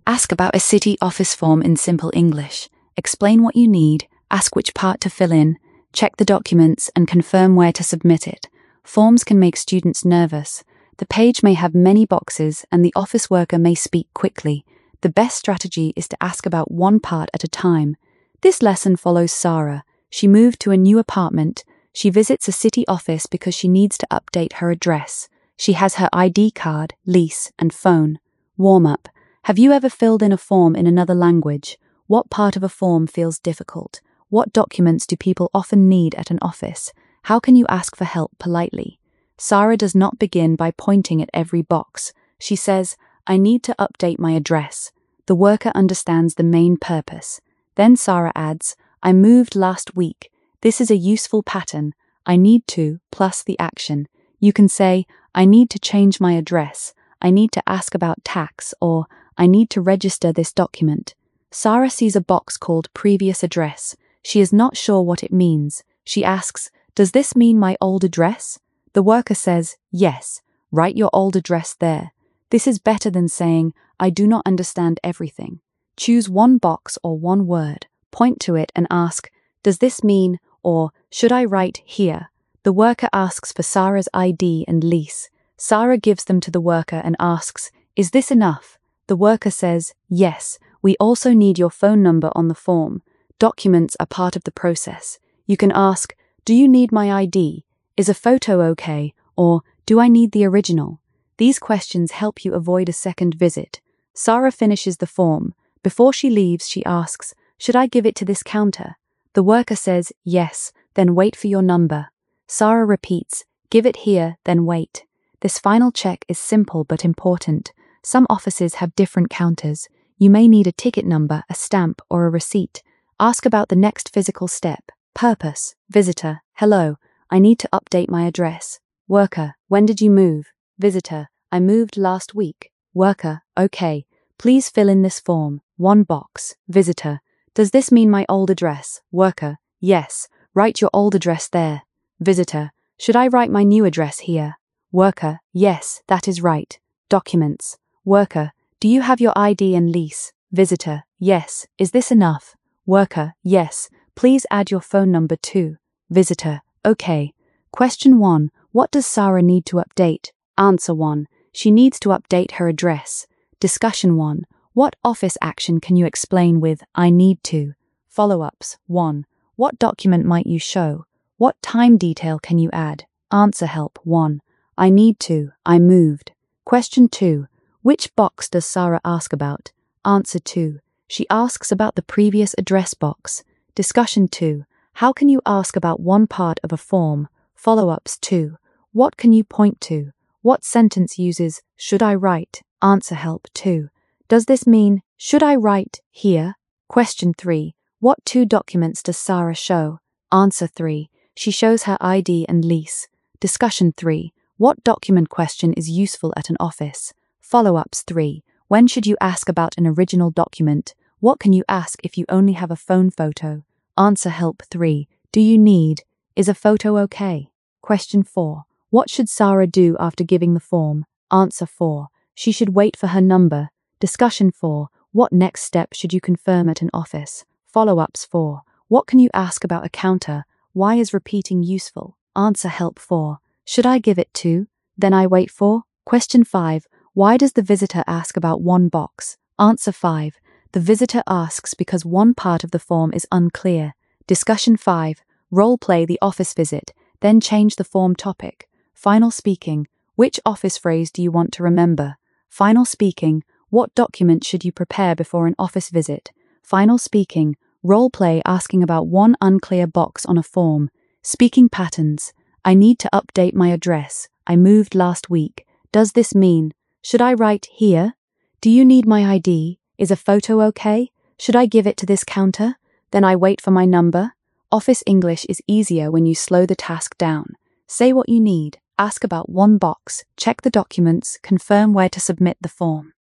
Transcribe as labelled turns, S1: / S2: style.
S1: Ask about a city office form in simple English. Explain what you need, ask which part to fill in, check the documents, and confirm where to submit it. Forms can make students nervous. The page may have many boxes, and the office worker may speak quickly. The best strategy is to ask about one part at a time. This lesson follows Sarah. She moved to a new apartment. She visits a city office because she needs to update her address. She has her ID card, lease, and phone. Warm-up. Have you ever filled in a form in another language? What part of a form feels difficult? What documents do people often need at an office? How can you ask for help politely? Sarah does not begin by pointing at every box. She says, "I need to update my address." The worker understands the main purpose. Then Sarah adds, "I moved last week." This is a useful pattern. I need to, plus the action. You can say, "I need to change my address." "I need to ask about tax," or "I need to register this document." Sarah sees a box called Previous Address. She is not sure what it means. She asks, "Does this mean my old address?" The worker says, "Yes, write your old address there." This is better than saying, "I do not understand everything." Choose one box or one word, point to it and ask, "Does this mean," or "Should I write here?" The worker asks for Sarah's ID and lease. Sarah gives them to the worker and asks, "Is this enough?" The worker says, "Yes, we also need your phone number on the form." Documents are part of the process. You can ask, "Do you need my ID? Is a photo okay?" Or, "Do I need the original?" These questions help you avoid a second visit. Sarah finishes the form. Before she leaves, she asks, "Should I give it to this counter?" The worker says, "Yes, then wait for your number." Sarah repeats, "Give it here, then wait." This final check is simple but important. Some offices have different counters. You may need a ticket number, a stamp, or a receipt. Ask about the next physical step. Purpose. Visitor. "Hello, I need to update my address." Worker. "When did you move?" Visitor. "I moved last week." Worker. "Okay, please fill in this form." One box. Visitor. "Does this mean my old address?" Worker. "Yes, write your old address there." Visitor. "Should I write my new address here?" Worker. "Yes, that is right." Documents. Worker. "Do you have your ID and lease?" Visitor. "Yes, is this enough?" Worker. "Yes, please add your phone number too." Visitor. "Okay." Question 1. What does Sarah need to update? Answer 1. She needs to update her address. Discussion 1. What office action can you explain with "I need to"? Follow-ups. 1. What document might you show? What time detail can you add? Answer help. 1. I need to. I moved. Question 2. Which box does Sarah ask about? Answer 2. She asks about the previous address box. Discussion 2. How can you ask about one part of a form? Follow-ups. 2. What can you point to? What sentence uses "should I write"? Answer help. 2. Does this mean "should I write here"? Question 3. What 2 documents does Sarah show? Answer 3. She shows her ID and lease. Discussion 3. What document question is useful at an office? Follow-ups. 3. When should you ask about an original document? What can you ask if you only have a phone photo? Answer help. 3. Do you need? Is a photo okay? Question 4. What should Sarah do after giving the form? Answer 4. She should wait for her number. Discussion 4. What next step should you confirm at an office? Follow-ups. 4. What can you ask about a counter? Why is repeating useful? Answer help. 4. Should I give it to? Then I wait for? Question 5. Why does the visitor ask about one box? Answer 5. The visitor asks because one part of the form is unclear. Discussion 5. Role play the office visit, then change the form topic. Final speaking. Which office phrase do you want to remember? Final speaking. What document should you prepare before an office visit? Final speaking. Role play asking about one unclear box on a form. Speaking patterns. I need to update my address. I moved last week. Does this mean? Should I write here? Do you need my ID? Is a photo okay? Should I give it to this counter? Then I wait for my number. Office English is easier when you slow the task down. Say what you need. Ask about one box. Check the documents. Confirm where to submit the form.